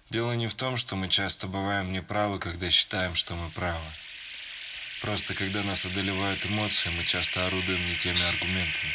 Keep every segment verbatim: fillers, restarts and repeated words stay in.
Дело не в том, что мы часто бываем неправы, когда считаем, что мы правы. Просто когда нас одолевают эмоции, мы часто орудуем не теми аргументами.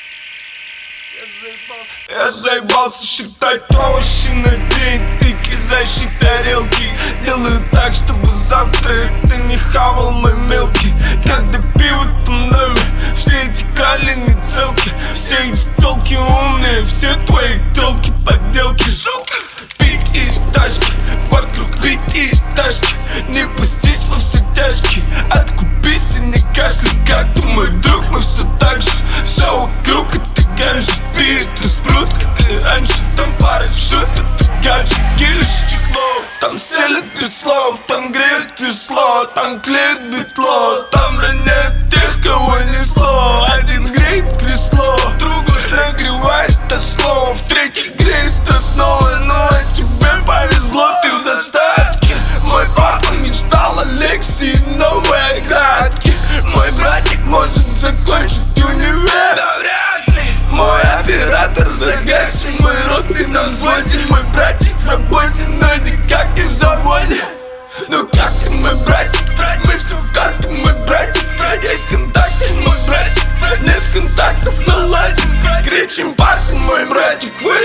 Я заебался считать овощи на день, тыки защиты тарелки. Делаю так, чтобы завтра это не хавал мой мелкий. Когда пиво там нами, все эти крали не целки. Все эти толки умные, все твои толки подделки. Пятиэтажки, вокруг пятиэтажки. Не пустись во все тяжкие, откупись и не кашляй. Как ты, мой друг, мы все так же. Все вокруг это ганжа, пит и спрут, как и раньше. Там парашют, это гаджет, гелиш, чехлов. Там селят без слов, там греют весло, там клеят бетло, там роняют тех, кого несло. Один греет кресло, другой нагревает от слов, третий греет одно, но тебе повезло, ты в достатке. Мой папа мечтал о лекции, новой оградке. Мой братик может закончить универ, да вряд ли. Мой оператор загасен, мой ротный на взводе. Мой братик в работе, но никак не в заводе. Ну как ты, мой братик? Мы все в карты, мой братик. Есть контакты, мой братик. Нет контактов, наладим. Кричим парты, мой братик. Вы